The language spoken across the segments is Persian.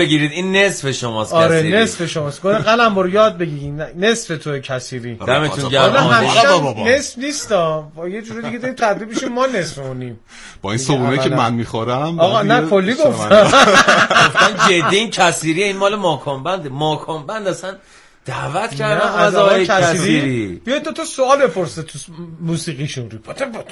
بگیرید این نصف شماست. آره کثیری. نصف شماست. گونه قلم برو یاد بگیرین نصف تو کثیری. دمتون گرم. نصف نیستا. با یه جوری دیگه داریم تبدیل میشه ما نصفونیم. با این صبونه که من میخورم آقا نه کلی گفتم. گفتن جدی این کثیری این مال ماکانبند اصلا دعوت کردن از آقای کثیری. بیا تو سوال بپرسه تو موسیقیشون رو.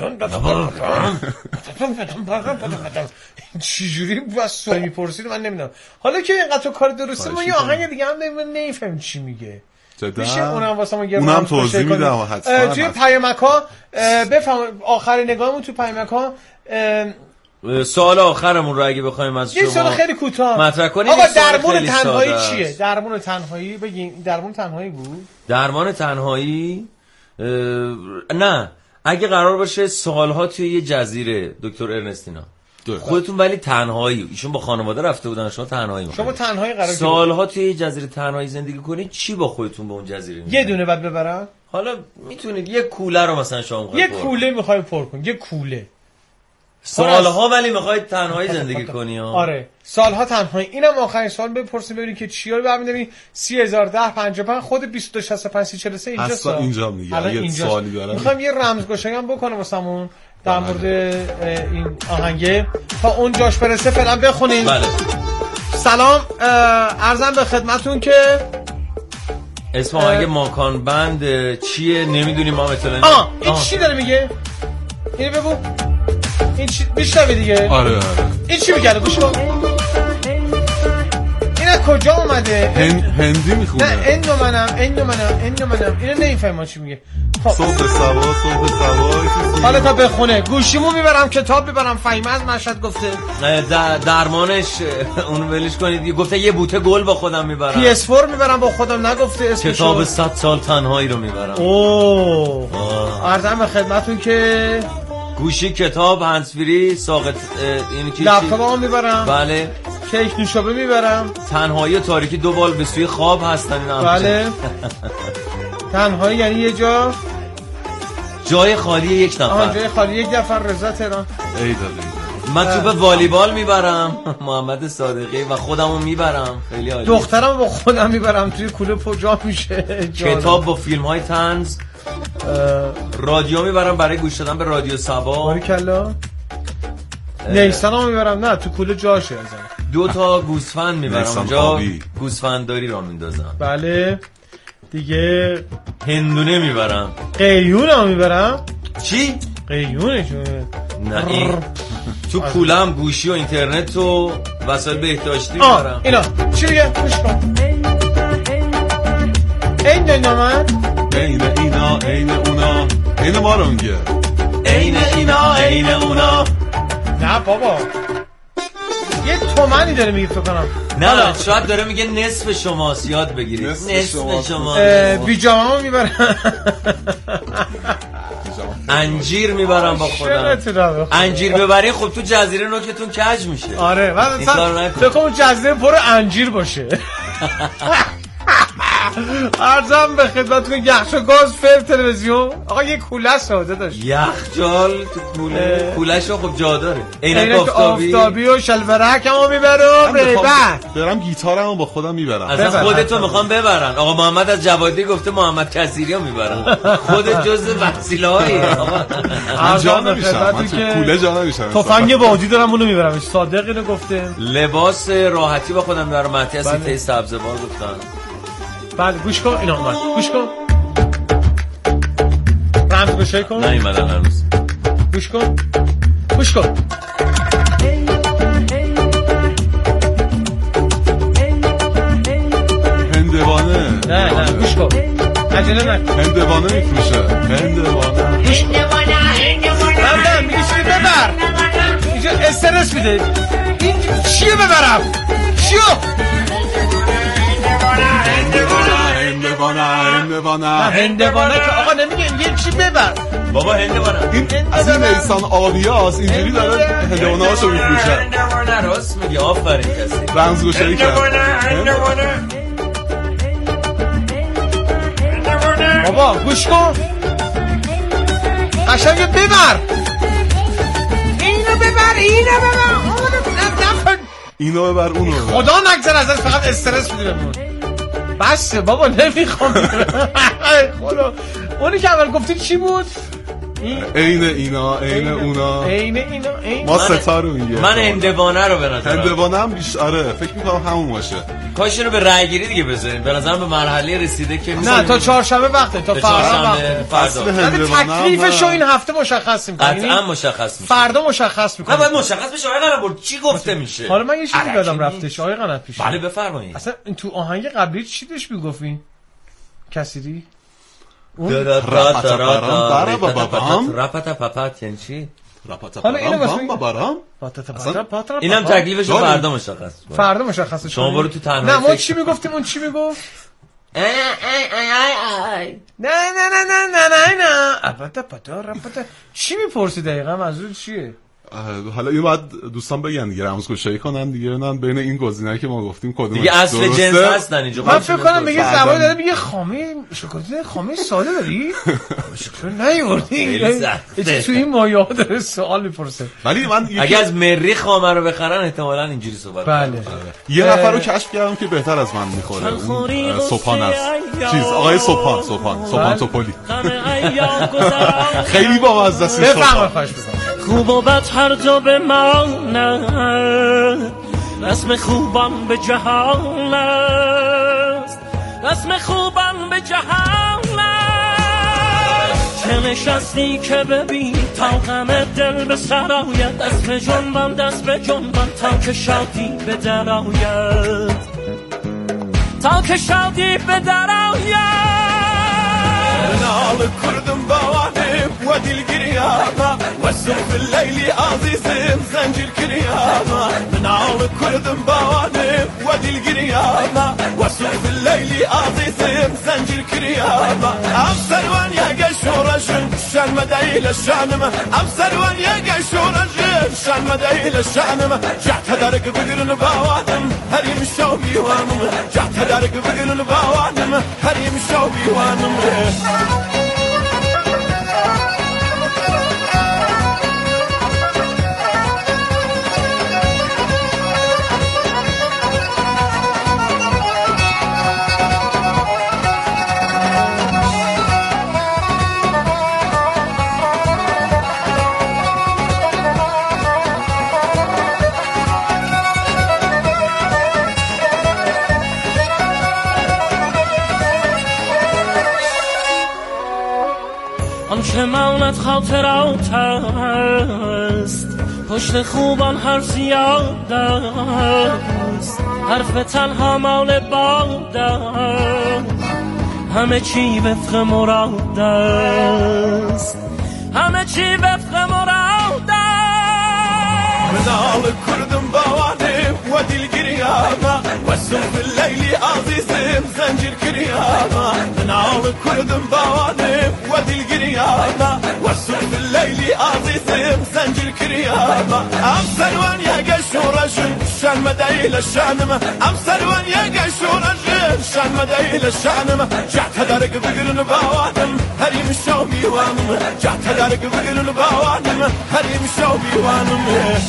چجوری بس سوال میپرسید من نمیدونم. حالا که اینقدر تو کار درسته ما یه آهنگ دیگه هم نمیفهمیم چی میگه. میشه اونم واسه ما یه اونم توضیح میدم حتما. توی پیامک‌ها بفهم آخرین نگاهمون تو پیامک‌ها. سوال آخرمون رو اگه بخوایم از شما یه سوال خیلی کوتاه مطرح کنیم. آقا درمان تنهایی چیه؟ درمان تنهایی بگین. درمان تنهایی بود؟ درمان تنهایی نه اگه قرار باشه سالها توی یه جزیره دکتر ارنستینا خودتون ولی تنهایی، ایشون با خانواده رفته بودن شما تنهایی می‌خواید. شما تنهایی قرار سالها توی یه جزیره تنهایی زندگی کنید چی با خودتون به اون جزیره می‌برید؟ یه دونه بعد ببرن؟ حالا میتونید یه کوله رو مثلا شما می‌خواید یه کوله می‌خوای پر کن. یه کوله سالها ولی میخواید تنهایی زندگی کنی ها؟ آره سالها تنهایی. اینم آخرین سوال بپرسیم ببینید که چیا رو ببینید. 3001055 خود 226543 اینجاست. اینجا میگه یه سوالی دارم. میخوام یه رمزگشایی هم بکنم واسمون در مورد این آهنگه تا اون جاش برسه فعلا بخونین. بله. سلام عرضم به خدمتون که اسم آهنگ ماکانبند چیه نمیدونیم ما مثلا. این چی داره میگه؟ اینو بگو. این چی بیشتر دیگه؟ آره این چی میگه؟ گوش کن. این از کجا اومده؟ هندی میخونه. نه اینو منم اینو نمیفهمم چی میگه. خب صبح سوا حالا تا بخونه گوشیمو میبرم کتاب میبرم فهیمه از مشهد گفته درمانش اونو ولش کنید. گفته یه بوته گل با خودم میبرم. PS4 میبرم با خودم نگفته اسمشو. کتاب 100 سال تنهایی رو میبرم. عرضم به خدمتون که گوشی کتاب هندزفری ساقط اینو کی لپتاپمو میبرم. بله. کیک نوشابه میبرم. تنهایی و تاریکی دو بال به سوی خواب هستن اینا. بله. تنهایی یعنی یه جای خالی یک نفر. جای خالی یک نفر. رضا تهران. ای داده من توپ والیبال میبرم. محمد صادقی و خودمو میبرم. خیلی عالی. دخترم با خودم میبرم توی کوله پجا میشه. کتاب با فیلم های طنز. رادیو میبرم برای گوش دادن به رادیو سبا. باریکلا. نیستانمو میبرم. نه تو کوله جاشه ازم. 2 گوسفند میبرم اونجا گوسفنداری را میندازم. بله دیگه. هندونه میبرم. قیونم میبرم. چی؟ قیونشون نه این تو کولم گوشی و اینترنت و وسایل بهداشتی میبرم. اینا چی میگه؟ گوش کن. این من عین اینا عین اونا عین ما رو میگه. عین اینا عین اونا. نه بابا یه تومنی داره میگه فکر کنم. نه شاید داره میگه نصف شماست. یاد بگیرید نصف شما. بیجامه‌مو میبرم. انجیر میبرم با خودم. انجیر ببرین خب تو جزیره نوکتون کج میشه. آره مثلا فکر کنم جزیره پر انجیر باشه. عرضم به خدمتتون یخچال و گاز فیلم تلویزیون. آقا یه کوله ساده داشت. یخچال تو کوله. کوله‌شو خب جا داره. عینک آفتابی و شلوارکمو میبرم. دارم گیتارمو با خودم میبرم. اصلا خودتو میخوام ببرن. آقا محمد از جوادی گفته محمد کثیریو میبرن. خودت جزء وسیله‌ای. جا نمیشم. کوله جا نمیشم. تفنگ بادی دارم اونو میبرم. صادق اینو گفته. لباس راحتی با خودم میبرم. مهدی از سیته سبزوار گفتن. بله گوش کن اینا اومد. گوش کن. رمز گوشای کن. نیومدن هنوز. گوش کن. گوش کن. هندوانه. نه گوش کن. عجله نکن. هندوانه میفروشه. هندوانه. نه میگه چی ببر. اینجا استرس میده. این چیه ببرم؟ چیو؟ هندوانه که آقا نمیگه یه چی ببر. بابا هندوانه. این از این انسان آبیاست اینجوری داره هندوانه هاشو میفروشه. هندوانه راست میگه. آفرین کسی. رمزگشایی کرد. بابا گوش کن. قشنگ ببر. اینو ببر. اینو ببر اونو ببر. خدا نگذار ازش، فقط استرس میده بهمون. بس بابا نمیخوام. خدا اونی که اول گفتی چی بود؟ عین اینا عین اونا عین اینا ما ستا رو میگه. من هندوانه رو به نظر هندوانه هم آره فکر میکنم همون باشه. کاش اینو به رای گیری دیگه بذاریم. به نظرم به مرحله رسیده که نه تا چهارشنبه وقته، تا فردا تکلیفشو این هفته مشخص می‌کنیم. قطعا مشخص میشه. فردا مشخص می‌کنیم. نه باید مشخص بشه. آقای قنبور چی گفته میشه؟ حالا من یه چیزی یادم رفتش آقای قنات پیش. بله بفرمایید. اصلا این تو آهنگ قبلی چی داشت میگفتین؟ کسری راپاتا پاپات یعنی چی؟ حالا اینو بابارام اینم تکلیفش فردا مشخص. فردا مشخص. شما برو تو تنهایی. نه ما چی میگفتیم؟ اون چی میگفت؟ نه راپاتا چی میپرسی دقیقاً؟ منظور چیه؟ حالا اینو باید دوستان بگن دیگه، رمزگشایی کنن دیگه، ببینن بین این گزینه‌ای که ما گفتیم کدوم دیگه اصل جنس هستن اینجا. من فکر کنم میگه زبان داره، میگه خامه شکلات خامه ساده داری؟ شکل نیوردی تو این مایه‌ها داره سوال میپرسه. ولی من اگه از مری خامه رو بخرن احتمالاً اینجوری صحبت بله. یه نفر رو کشف کردم که بهتر از من میخوره، اون سوپان است. چیز آقای سوپان توپولی خیلی بامزه است. بفرمایید. خواهش می‌کنم. خوب و بد هر جا بماند، رسم خوبان به جهان است، رسم خوبان به جهان است. چه نشستی که ببین تا غم دل به سر آید، دست به جنبان تا که شادی به در آید، تا که شادی به در آید. نال كردم بوانب ودي القريامة والسوف الليلي عزيزم زنجر كريامة. نال كردم بوانب ودي القريامة والسوف الليلي عزيزم زنجر كريامة. أبصر وان يا قشورجن شان مدايل الشانمة، أبصر وان يا قشورجن شان مدايل الشانمة. جعت هدارك بقرن بوانم هريم الشوبي وانم، جعت هدارك بقرن بوانم هريم الشوبي وانم. آنچه ماند خاطرات است، پشت خوبان هر زیاد است، حرف تنها مال باد است، همه چی وفق مراد است، همه چی وفق مراد است. منال کردم بوانب ودی القریامة والسوف الليلي عزيزم زنجر كريامة. منال کردم بوانب ودی القریامة والسوف الليلي عزيزم زنجر كريامة. أبصر وان يا قشورجن شان مدايل الشانمة، أبصر وان يا قشورجن شان مدايل الشانمة. جعت هدارك بقرن بوانم هريم الشوبي وانم، جعت هدارك بقرن بوانم هريم الشوبي وانم.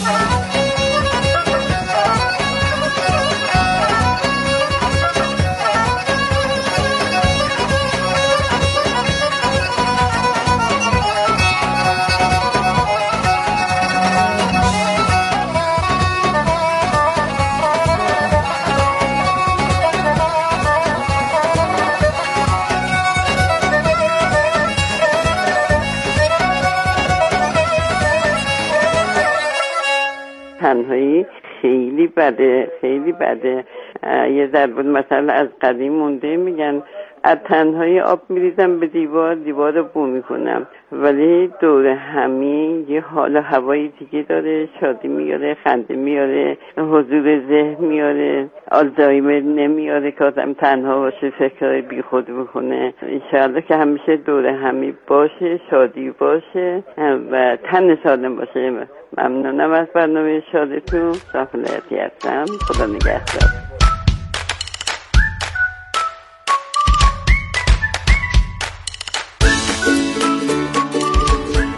تنهایی خیلی بده، خیلی بده. یه ضرب مثلا از قدیم مونده، میگن از تنهایی آب میریزم به دیوار، دیوار رو بو میکنم. ولی دور همی یه حال و هوایی دیگه داره، شادی میاره، خنده میاره، حضور ذهن میاره، آلزایمر نمیاره که آدم تنها باشه فکرهای بی خود بکنه. انشاءالله که همیشه دور همی باشه، شادی باشه و تن سالم باشه. ممنونم از برنامه شادتون. صافلتی هستم. خدا نگهدار.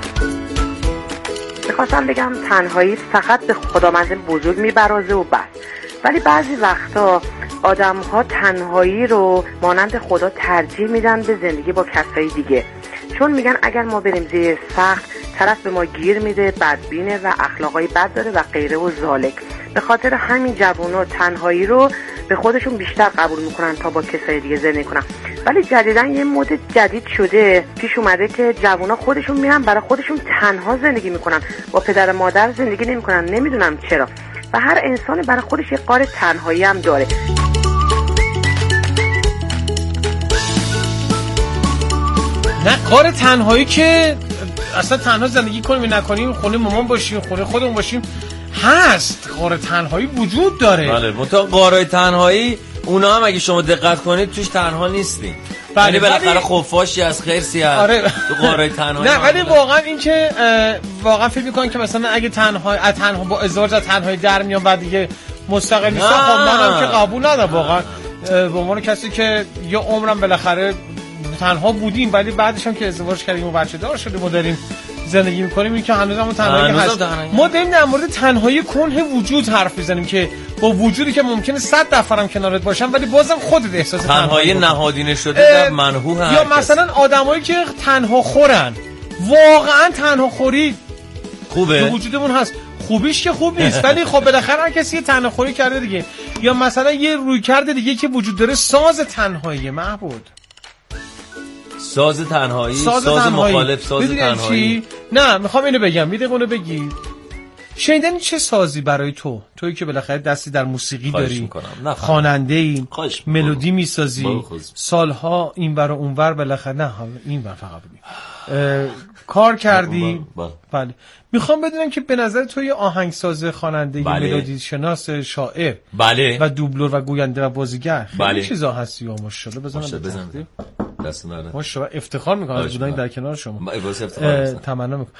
میخواستم بگم تنهایی فقط به خداوند بزرگ میبرازه و بس. ولی بعضی وقتا آدم‌ها تنهایی رو مانند خدا ترجیح میدن به زندگی با کسای دیگه، چون میگن اگر ما بریم زیر سقف طرف به ما گیر میده، بدبینه و اخلاقای بد داره و غیره و ذالک. به خاطر همین جوونا تنهایی رو به خودشون بیشتر قبول میکنن تا با کسای دیگه زندگی کنن. ولی جدیدن یه مد جدید شده پیش اومده که جوونا خودشون میرن برای خودشون تنها زندگی میکنن، با پدر مادر زندگی نمیکنن، نمیدونم چرا. و هر انسانی برای خودش یه قار تنهایی هم داره. نه قار تنهایی که اصلا تنها زندگی کنیم نکنیم، خونه مامان باشیم، خونه خودمون باشیم، هست. قار تنهایی وجود داره. بله، منتها قارای تنهایی اونا هم اگه شما دقت کنید توش تنها نیستین. بله، یعنی بالاخره خفاشی از خرسی از آره. تو قارای تنهایی. نه ولی واقعا این که واقعا فکر می‌کنن که مثلا اگه تنها با ازدواج از تنهایی در میان بعد دیگه مستقل نیست، خب منم که قبول ندارم واقعا. به عنوان کسی که یه عمرم بالاخره تنها بودیم ولی بعدش هم که ازدواج کردیم و بچه دار شدیم و داریم زندگی میکنیم، این که هنوزم تنهایی هست. ما داریم در مورد تنهایی کنه وجود حرف میزنیم که با وجودی که ممکنه 100 نفرم کنارت باشن ولی بازم خودت احساس تنهایی نهادینه شده در منحوه. یا مثلا آدمایی که تنها خورن، واقعا تنها خوری خوبه وجودمون هست، خوبیش که خوب نیست ولی خب بالاخره هر کسی یه تنها خوری کرده دیگه. یا مثلا یه رویکرد دیگه که وجود داره، ساز تنهایی. محمود ساز تنهایی، ساز مخالف، ساز تنهایی. نه میخوام اینو بگم، میده اونو بگی. شنیدن چه سازی برای تویی که بالاخره دستی در موسیقی داری، خواننده‌ای، ملودی میسازی، سالها این ور و اون ور بالاخره، نه این ور فقط کار کردی. بله میخوام بدونم که به نظر تو یه آهنگساز، خواننده، ملودی شناس، شاعر، بله، و دوبلور و گوینده و بازیگر، خیلی بله. چیزا هستی و ماشاءالله. بزنم دست نره. ماشاءالله، افتخار میکنم از بودن در کنار شما. تمنا میکنم.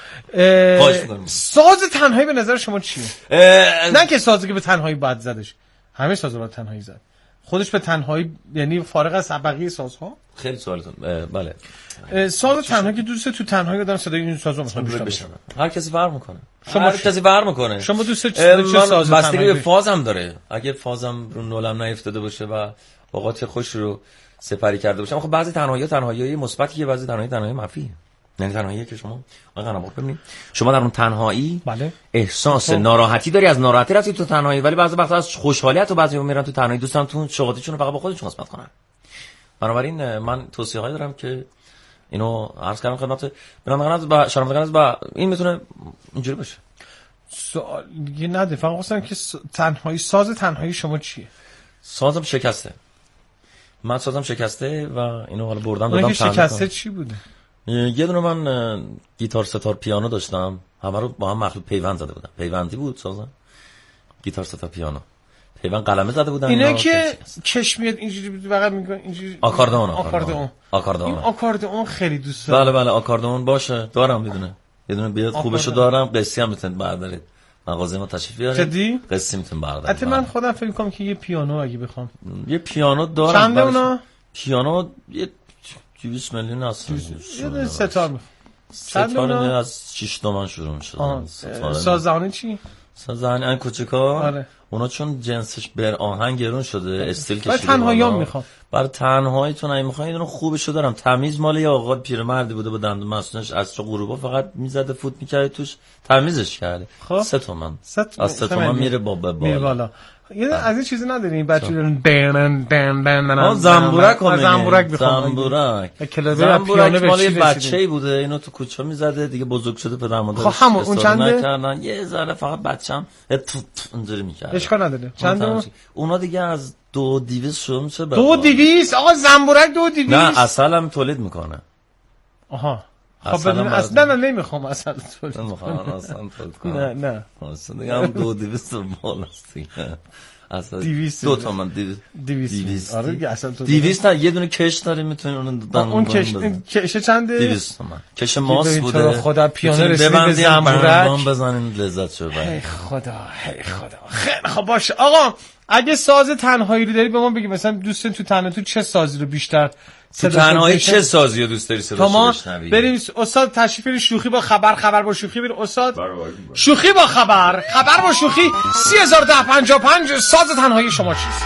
ساز تنهایی به نظر شما چیه؟ نه که سازی که به تنهایی بعد زدش، همه سازا رو تنهایی زد، خودش به تنهایی، یعنی فارغ از بقیه سازها. خیلی سوالتون. بله، ساز تنهایی که دوست تو تنهایی آدم صدای این سازو مثلا بشنوه. هر کسی فرق میکنه. هر کسی فرق میکنه. شما دوست چه ساز تنهایی؟ بستگی به فازم داره. اگه فازم رو نولم نیفتاده باشه و اوقات خوش رو سپری کرده باشم، خب بعضی تنهایی مثبتیه، بعضی تنهایی منفیه. یعنی تنهایی که شما ببینید شما در اون تنهایی بله احساس ناراحتی داری، از ناراحتی رفتی تو تنهایی، ولی بعضی وقتا از خوشحالیت و بعضی میرن تو تنهایی، دوستان تو شغلاتشون فقط با خودشون قسمت کنن. بنابراین من توصیه‌ای دارم که اینو عرض کردم خدمت شنوندگان با این میتونه اینجوری باشه. سوال دیگه نده، فقط خواستم که تنهایی، ساز تنهایی شما چیه؟ سازم شکسته. من سازم شکسته و اینو حالا بردم دادم. شکسته چی بوده؟ یه دونه من گیتار، ستار، پیانو داشتم، همه رو با هم مخلوط پیوند زده بودم. پیوندی بود سازم، گیتار، ستار، پیانو، پیوند قلمه زده بودم. اینا که کش میاد اینجوری فقط میگن اینجوری. آکاردئون. این آکاردئون خیلی دوست دارم. بله آکاردئون باشه، دارم یه دونه بیاد خوبشو دارم، قصی هم میتونید بردارید. مغازه ما تشریف بیارید. جدی؟ قصی میتونید بردارید. البته من خودم فکر می‌کنم که یه پیانو اگه بخوام. یه پیانو دارم. چنده اونا؟ پیانو یه 200 میلیون هست. یه ستار میخوام. ستار از 6 تومن شروع میشه. سازه‌آهنی چی؟ سازه‌آهنی این کوچیکا. آره. اونا چون جنسش بر آهن گرون شده، استیل کشیده. تنهایی میخوام. برای تنهاییتون اگه میخواین یه دونه خوبشو دارم. تمیز مال یه آقا پیرمردی بوده با دندون مصنوعش، عصر غروبا فقط میزده فوت میکرد توش، تمیزش کرده. 3 تومن. از 3 تومن میره بالا. یه از این چیزی نداریم بچه‌ها دارن بن زنبورک بخوام. زنبورک مال یه بچه‌ای بوده، اینو تو کوچه میزده دیگه، بزرگ شده پدر مادرش. خب همون اون چنده؟ نکردن. یه ذره فقط بچه‌م اونجوری می‌کرد. اشکال نداره. چنده؟ اونا دیگه از 2200 شروع میشه. 2200 آقا زنبورک 2200. نه عسل هم تولید میکنه. آها خب ببین اصلا من نمیخوام اصلا تولید کنم. نه اصلا دیگه هم 2200 بالاست دیگه. اصلا 2 تومن 200. آره دیگه اصلا 200 نه، یه دونه کش داره میتونین اونو دادن. اون کش چنده؟ 200 تومن. کش ماس بوده. خدا پیانو رسید به زنبورک بزنین لذت شو. ای خدا خیلی خب باشه آقا. اگه ساز تنهایی رو داری به ما بگی، مثلا دوست تو تنهایی تو چه سازی رو بیشتر تو تنهایی چه سازی رو دوست داری صداشو بشنوی؟ بریم استاد تشریف بیارید شوخی با خبر، خبر با شوخی بریم استاد. شوخی با خبر، خبر با شوخی. 301055 ساز تنهایی شما چیست؟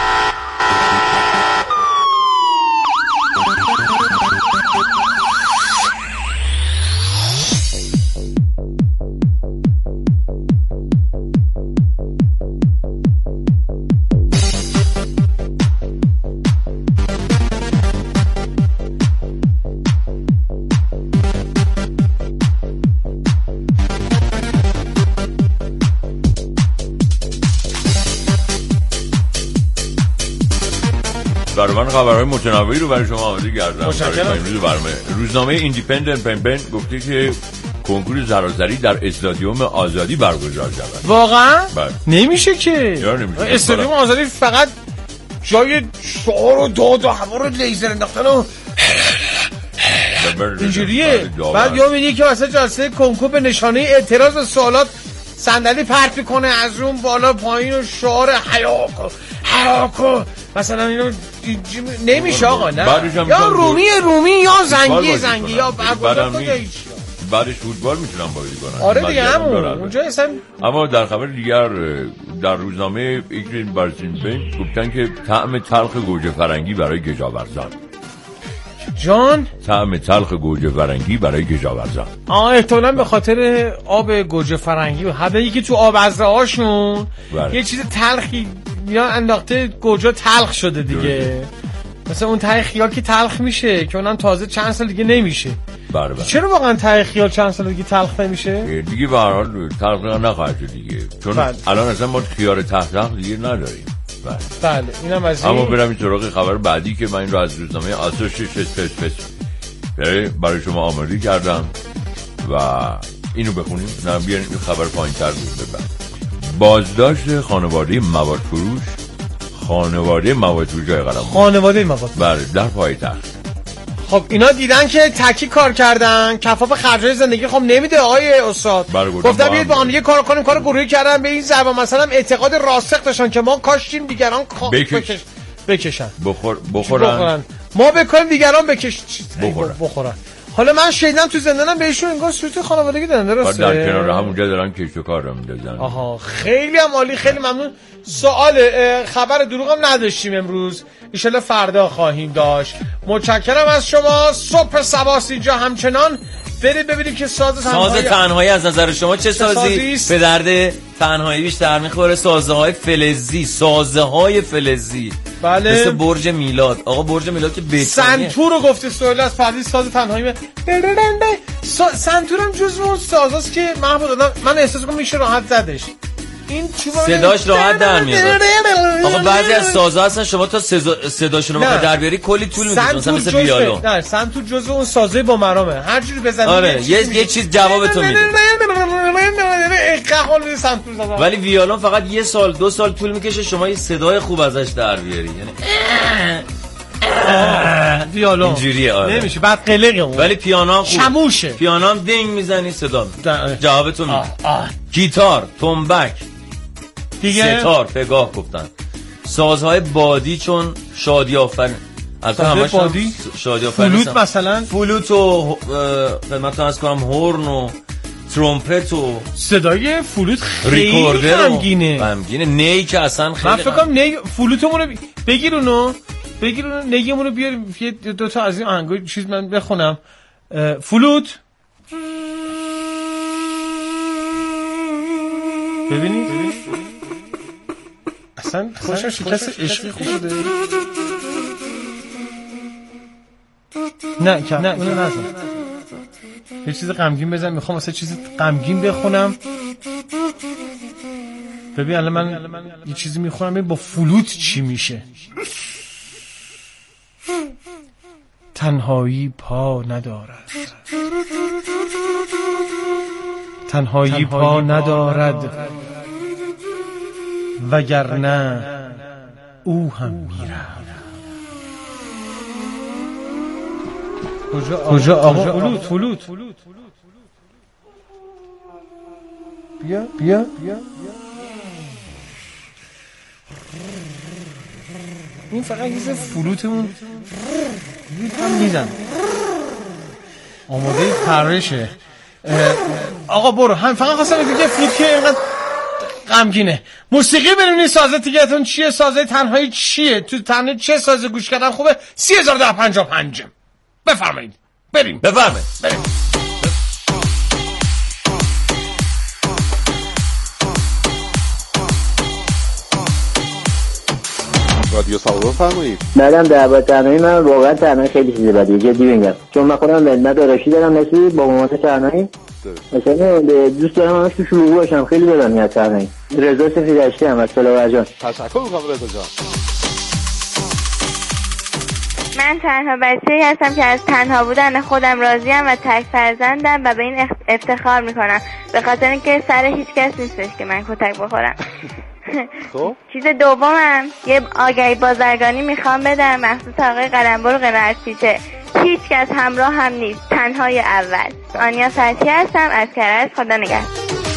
برای من خبرهای متنوعی رو برای شما آماده کردم. متشکرم. روزنامه ایندیپندنت پن گفته که کنکور سراسری در استادیوم آزادی برگزار شود. واقعا؟ بله. نمیشه که. استادیوم آزادی فقط جای شعار و داد و هوا رو لیزر انداختن و اینجوریه. بعد یا میگه که مثلا جلسه کنکور به نشانه اعتراض و سوالات صندلی پرت میکنه از اون بالا پایین و شعار حیاکو مثلا اینو نمیشه آقا. نه یا رومی یا زنگی یا بعدش فوتبال میتونم بازی کنم. آره دیگه همون اونجا اصلا. اما در خبر دیگر در روزنامه ایکرین بارسین بین گفتن که طعم تلخ گوجه فرنگی برای کشاورزان. جان طعم تلخ گوجه فرنگی برای کشاورزان. احتمالاً به خاطر آب گوجه فرنگی و هدایی که تو آب ازرهاشون یه چیز تلخی یا انداخته گوجه تلخ شده دیگه. مثلا اون ته خیال که تلخ میشه که اونم تازه چند سال دیگه نمیشه. بله. چرا واقعا ته خیال چند سال دیگه تلخ نمیشه؟ دیگه به هر حال تلخ نخواهد شد دیگه. چون الان اصلا ما خیار تلخ دیگه نداریم. بله اینم از این. اما برم این سراغ خبر بعدی که من این رو از روزنامه آسوشییشن پرس برای شما آماده کردم و اینو بخونیم. نه بیاریم این خبر پایین‌تر بود. بازداشت خانواده مواد فروش خانواده مواد بله در پایتخت. خب اینا دیدن که تکی کار کردن، کفاف خرجای زندگی خب نمیده آقای استاد. گفتم بیاید با هم دیگه کار کنیم، کار گروهی کردن به این ضربه مثلا اعتقاد راسخ داشتن که ما کاشتیم دیگران بکشن بخورن. ما بکنیم دیگران بخورن. حالا من شیدم تو زندانم بهشون انگار صورت خانوادگی دادن. درسته؟ در کنار همونجا دارن کشت و کار رو می‌دازن. آها خیلی هم عالی، خیلی ممنون. سوال خبر دروغ هم نداشتیم امروز، ان شاءالله فردا خواهیم داشت. متشکرم از شما. صبح سباس اینجا همچنان. برید ببینیم که ساز تنهایی از نظر شما چه سازی به درد تنهایی بیشتر میخوره؟ سازه های فلزی بله. مثل برج میلاد. آقا برج میلاد که بهتره. سنتور رو گفته سوال از فردی ساز تنهایی سنتور هم جزو اون سازاست که من احساس کنم میشه راحت زدش. این صداش راحت در میاد. آقا بعضی از سازها هستن شما تا صداشون رو بخوای در بیاری کلی طول میکشه، مثل ویولون. نه سنتور جزو اون سازه با مرامه، هر جوری بزنی آره یه چیز جواب تو میده. ولی ویولون فقط 1-2 سال طول میکشه شما یه صدای خوب ازش در بیاری. یعنی ویولون اینجوریه آره نمیشه، بعد قلقه. ولی پیانو خوب چموشه، پیانو هم دینگ میزنی صدا جواب تو میده. گیتار، تنبک دیگه، ستار، پگاه گفتن. سازهای بادی چون شادی آفرین، البته همش شادی آفرین. فلوت مثلا، فلوت و خدمتتون عرض کنم هورن و ترومپت و صدای فلوت خیلی غمگینه. نی که اصلا خیلی من فکر کنم نی فلوتمون رو بگیر اونو نیمون رو بیار یه دو تا از این آهنگای چیز من بخونم. فلوت ببینید اصلا خوشم شکست عشقی خوب بوده. نه اونو نزن، یه چیز غمگین بزن. میخوام واسه چیز غمگین بخونم. ببین الان من یه چیزی میخونم ببین با فلوت چی میشه. تنهایی پا ندارد، تنهایی پا ندارد، وگرنه او هم میرفت. کجا آقا؟ فلوت بیا این فقط هیز فلوتمون هم میزن آماده پرشه. آقا برو، هم فقط خواستم دیگه فلوت که اینقدر غمگینه. موسیقی ببینید سازه دیگه‌تون چیه، سازه تنهایی چیه، تو تنهایی چه سازه گوش کردن خوبه. 3055 بفرمایید. بریم. رادیو سوابق فرمایید. بعدم در تنهایی من واقعا تنهایی خیلی چیز بدیه، جدی میگم، چون من خودم مدارکی دارم نسبی با مامان تنهایی مثلا دوست دارم همش تو شلوغ باشم، خیلی دلم میاد تنهایی. رضا سفیدشتی هم از فلاورجان. تشکر میکنم رضا جان. من تنها بچه‌ای هستم که از تنها بودن خودم راضیم و تک فرزندم و به این افتخار میکنم، به خاطر اینکه سر هیچ کس نیستش که من کتک بخورم. چیز دومم یه آگهی بازرگانی میخوام بدم مخصوص آقای قلمبر قناعت پیچه. هیچ کس همراه هم نیست، تنهای اول. آنیا فتحی هستم از کرج. خدا نگهدار.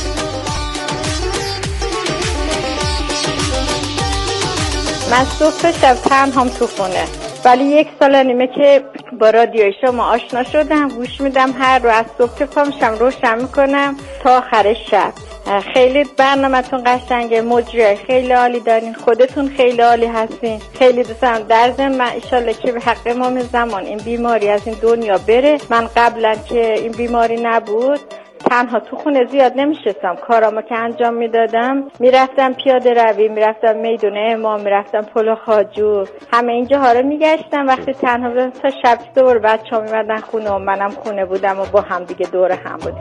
من صبح شب تنهام تو خونه، ولی 1 سال نیمه که با رادیوی شما آشنا شدم، گوش میدم، هر رو از صبح که پا میشم روشن میکنم تا آخر شب. خیلی برنامه‌تون قشنگه، مجری خیلی عالی دارین، خودتون خیلی عالی هستین، خیلی دوست دارم. در ضمن من ان شاءالله که به حق امام زمان این بیماری از این دنیا بره. من قبلا که این بیماری نبود تنها تو خونه زیاد نمیشستم، کارامو که انجام میدادم، میرفتم پیاده روی، میرفتم میدون امام، میرفتم پل خواجو، همه اینجاها رو میگشتم. وقتی تنها بودم تا شب دور بچه‌ها میمدن خونه و منم خونه بودم و با هم دیگه دور هم بودیم.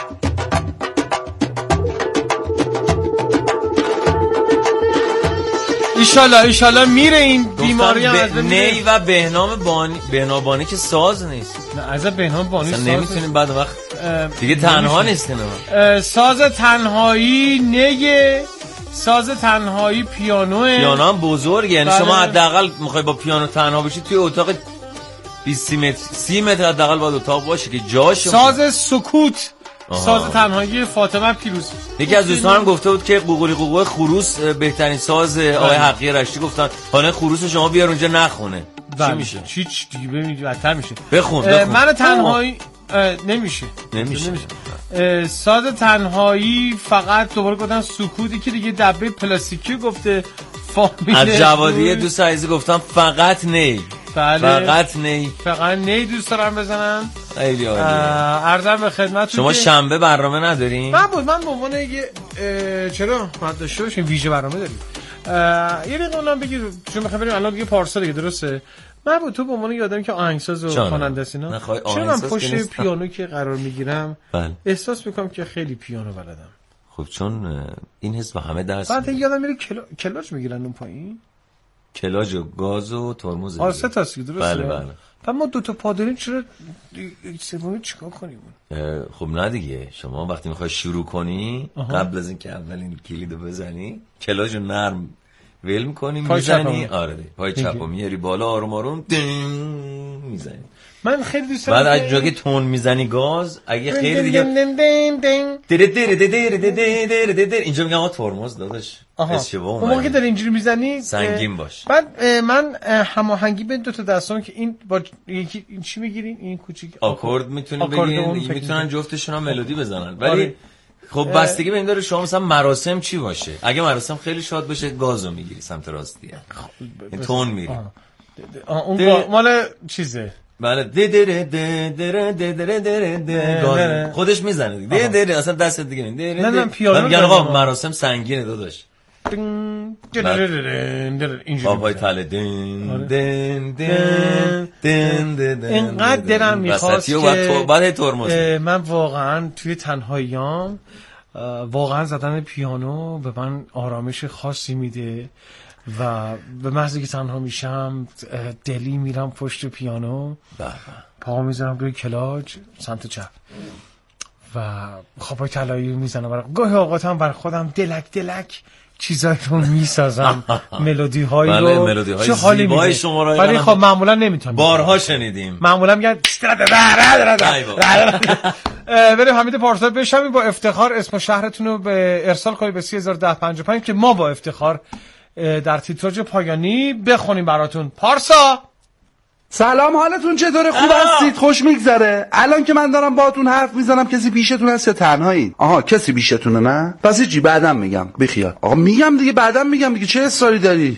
ایشالله میره این بیماری هم از نی و بهنام که ساز نیست. نه از بهنام بانی ساز نمیتونیم بعد وقت دیگه تنها نیستین. ساز تنهایی نگه، ساز تنهایی پیانو هم بزرگه، یعنی شما حداقل میخوای با پیانو تنها بشی توی اتاق 20 متر 30 متر حداقل باید اتاق باشه که جاش. ساز سکوت، ساز تنهایی فاطمه پیروز. یکی از دوستانم گفته بود که قوقولی خروس بهترین ساز. آقای حقی رشتی گفتن حالا خروس شما بیار اونجا نخونه. چی میشه؟ چیچ دیگه ببینید بدتر میشه. بخون. من تنهایی نمیشه. ساز تنهایی فقط دوباره گفتن سکوتی که دیگه دبه پلاستیکی گفته. فامیل از جوادیه دوست عزیز گفتم فقط نی. بله. فقط نی دوست دارم بزنن. خیلی عالیه. عرضم به خدمتتون شما شنبه برنامه ندارین؟ من به عنوان یه چرا ما داشته باشیم ویژه برنامه داریم. یه دقیقه اونم بگیر چون میخوام بریم الان دیگه پارسا دیگه درسته. من تو به عنوان یه آدمی که آهنگساز و خواننده است اینا، چون من پشت پیانو که قرار میگیرم احساس میکنم که خیلی پیانو بلدم. خب چون این حس با همه درس بعد یادم میره کلاج میگیرن اون پایین، کلاج و گاز و ترمز. سه تاست درسته. بله. ما 2 تا پا داریم، چرا سومی چیکار کنیم؟ خب نه دیگه، شما وقتی میخوای شروع کنی قبل از اینکه اولین کلیدو بزنی کلاژو نرم ول می‌کنی میزنی. آره پای چپو میاری بالا آروم آروم میزنی. من خیلی دوست دارم بعد اگه تون میزنی گاز، اگه خیلی دیگه اینجا میگم ترمز داداش اون موقع که داری اینجوری میزنی سنگین باش. بعد من هماهنگی بین 2 تا دستام که این با یکی این چی میگیرین، این کوچیک آکورد میتونه بگیرین، میتونن جفتشون هم ملودی بزنن. ولی خب بستگی به این داره شما مثلا مراسم چی باشه. اگه مراسم خیلی شاد باشه گازو میگیری سمت راستیه، تون میری. اون مال چیزه. بله خودش میزنه دیگه اصلا دست دیگه نه پیانو میگن آقا مراسم سنگینه داداش. بابای تله اینقدر دلم میخواست که بعد ترمز من واقعا توی تنهاییام واقعا زدن پیانو به من آرامش خاصی میده و به محضی که تنها میشم دلی میرم پشت پیانو، پا میذارم روی کلاج سمت چپ و خوابای طلایی میزنم. گاهی اوقات هم بر خودم دلک چیزایی رو میسازم، ملودی هایی رو چه حالی میده. ولی خب معمولا نمیتونم، بارها شنیدیم معمولا میگن بریم حمید پارسا بشم با افتخار اسم شهرتون رو به ارسال کنید به 301055 که ما با افتخار در تیتراژ پایانی بخونیم براتون. پارسا سلام، حالتون چطوره؟ خوب هستید؟ خوش میگذره؟ الان که من دارم باهاتون حرف میزنم کسی پیشتون هست یا تنهایی؟ آها، کسی پیشتونه نه؟ پس هیچی، بعدم میگم. بخیال آقا، میگم دیگه، بعدم میگم دیگه. چه اصراری داری؟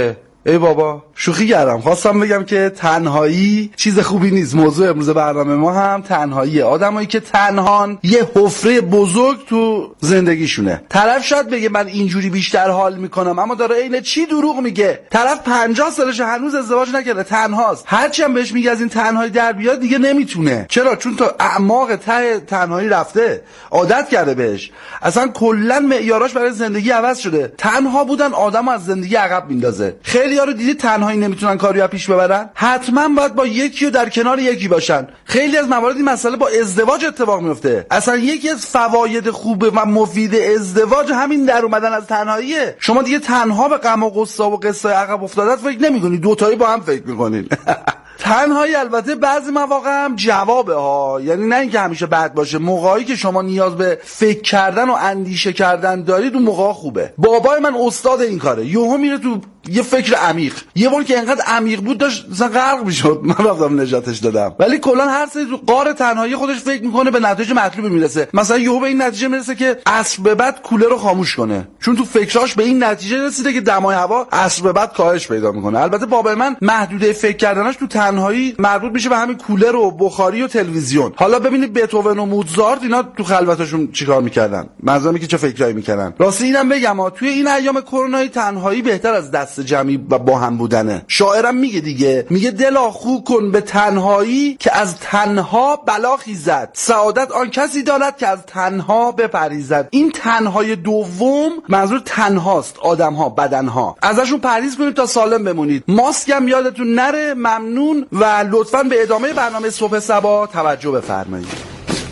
ای بابا، شوخی کردم. خواستم بگم که تنهایی چیز خوبی نیست. موضوع امروز برنامه ما هم تنهاییه. آدمایی که تنهان یه حفره بزرگ تو زندگیشونه. طرف شاید بگه من اینجوری بیشتر حال میکنم، اما داره عین چی دروغ میگه. طرف 50 سالشه هنوز ازدواج نکرده، تنهاست. هرچی هم بهش میگه از این تنهایی در بیاد دیگه نمیتونه. چرا؟ چون تا اعماق ته تنهایی رفته، عادت کرده بهش. اصلا کلا معیاراش برای زندگی عوض شده. تنها بودن آدمو از زندگی عقب میندازه. خیلی‌ها رو دیدی تنهایی نمیتونن کاریو پیش ببرن؟ حتما باید با یکی و در کنار یکی باشن. خیلی از موارد این مسئله با ازدواج اتفاق میفته. اصلا یکی از فواید خوب و مفید ازدواج همین در اومدن از تنهاییه. شما دیگه تنها به غم و غصه و قصه عقب افتادت فکر نمی‌کنی، دوتایی با هم فکر می‌کنین. تنهایی البته بعضی مواقع هم جوابه ها، یعنی نه اینکه همیشه بد باشه. موقعی که شما نیاز به فکر کردن و اندیشه کردن دارید اون موقع خوبه. بابای من استاد این کاره، یهو میره تو یه فکر عمیق. یه بار که انقدر عمیق بود داشت مثلا غرق میشد، من رفتم نجاتش دادم. ولی کلا هر سری تو غار تنهایی خودش فکر میکنه به نتیجه مطلوبی میرسه. مثلا یهو به این نتیجه میرسه که عصر به بعد کولر رو خاموش کنه، چون تو فکراش به این نتیجه رسیده که دمای هوا عصر به بعد کاهش پیدا میکنه. البته بابای من محدوده فکر کردنش تو تنهایی مربوط میشه به همین کولر و بخاری و تلویزیون. حالا ببینید بتوون و موزارت اینا تو خلوتشون چیکار میکردن، منظورم که چه فکرایی میکردن. راستی اینم بگم توی این ایام کرونایی تنهایی بهتر از دست جمعی و با هم بودنه. شاعرم میگه دیگه، میگه دلا خو کن به تنهایی که از تنها بلا خیزد، سعادت آن کسی دارد که از تنها بپریزد. این تنهای دوم منظور تنهاست، آدمها، بدنها. ازشون پرهیز کنید تا سالم بمونید. ماسک هم یادتون نره. ممنون و لطفاً به ادامه برنامه صبح صبا توجه بفرمایید.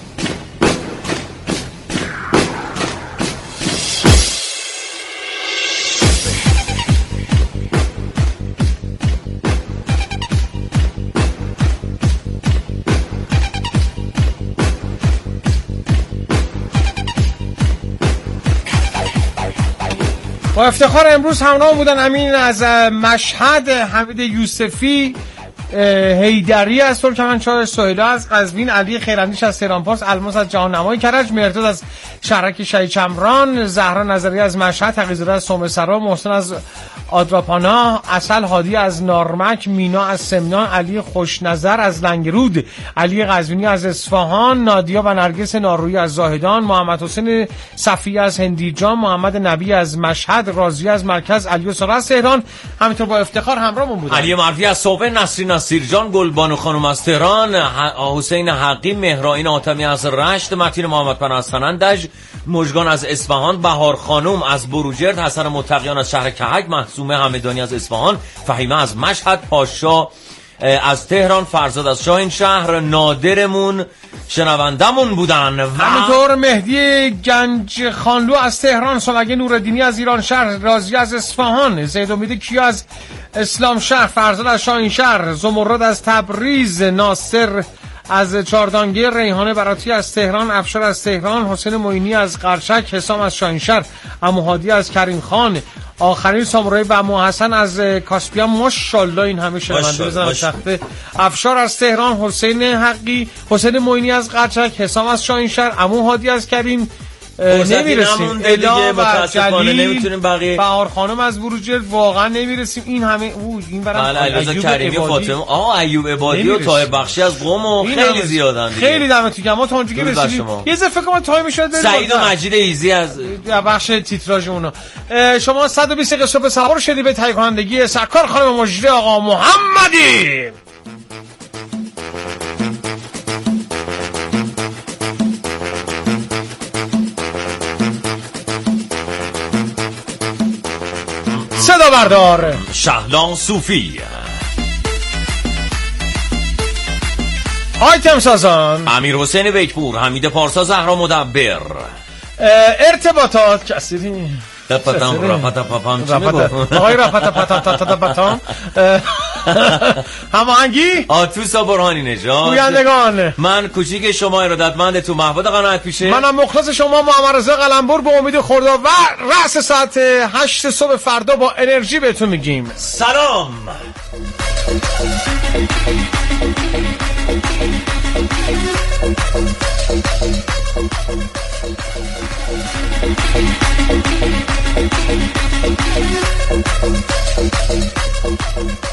با افتخار امروز همراه بودن امین از مشهد، حمید یوسفی، حیدری از ترکمنچای، سهیلا از قزوین، علی خیراندیش از تهرانپارس، الماس از جهاننمای کرج، مرداد از شهرک شهید چمران، زهرا نظری از مشهد، تقی‌زاده از سومسرا، محسن از آدراپانا، اصل هادی از نارمک، مینا از سمنان، علی خوشنظر از لنگرود، علی قزوینی از اصفهان، نادیا و نرگس نارویی از زاهدان، محمد حسین صفی از هندیجان، محمد نبی از مشهد، راضی از مرکز، علی سارا از تهران. همینطور با افتخار همراهمون بودن علی معروفی از صوبه، نسرین از سیرجان، گلبانو خانم از تهران، حسین حقی، مهرائین آتمی از رشت، متین محمد پناه از سنندج، مژگان از اصفهان، بهار خانم از بروجرد، حسن متقیان از شهر کهک، محسومه همدانی از اصفهان، فهیمه از مشهد، پاشا از تهران، فرزاد از شاهین شهر، نادرمون شنوندمون بودن. همینطور مهدی گنج خانلو از تهران، سلگه نوردینی از ایران شهر، رازی از اصفهان، زید امید کیا از اسلام شهر، فرزاد از شاهین شهر، زمرد از تبریز، ناصر از چاردانگیر، ریحانه براتی از تهران، افشار از تهران، حسین معینی از قرشک، حسام از شاهینشهر، عمو هادی از کریم خان، آخرین سامورایی و عمو حسن از کاسپیان. ماشاءالله این همه شنونده بزنن تخته. افشار از تهران، حسین حقی، حسین معینی از قرشک، حسام از شاهینشهر، عمو هادی از کریم. نمیرسیم دیگه، متاسفانه نمیتونیم بقیه. بهار خانم از بروجرد، واقعا نمیرسیم. این همه این برام علیرضا کریمی و فاطمه، ایوب عبادی و طاهر بخشی از قم و خیلی زیادن دیگه. خیلی دمتون گرم. ما تا اونجا که رسیدیم یه ذره فکر کنم تایم شد. سعید و مجید ایزی از بخش تیتراژ اونا. شما 120 دقیقه صبح صبا رو شدید به تهیه کنندگی سرکار خانم مجری آقا محمدی. صدا بردار شهلان صوفی، آیتم سازان امیر حسین بیکپور، حمید پارسا، زهرا مدبر، ارتباطات کسیدی آقای رپتا هماهنگی آتوسا برهانی نژاد. گویندگان من کوچیک شما ارادتمند تو محمود قناعت پیشه. منم مخلص شما محمد رضا قلمبر. به امید خدا و رأس ساعت 8 صبح فردا با انرژی بهتون میگیم سلام.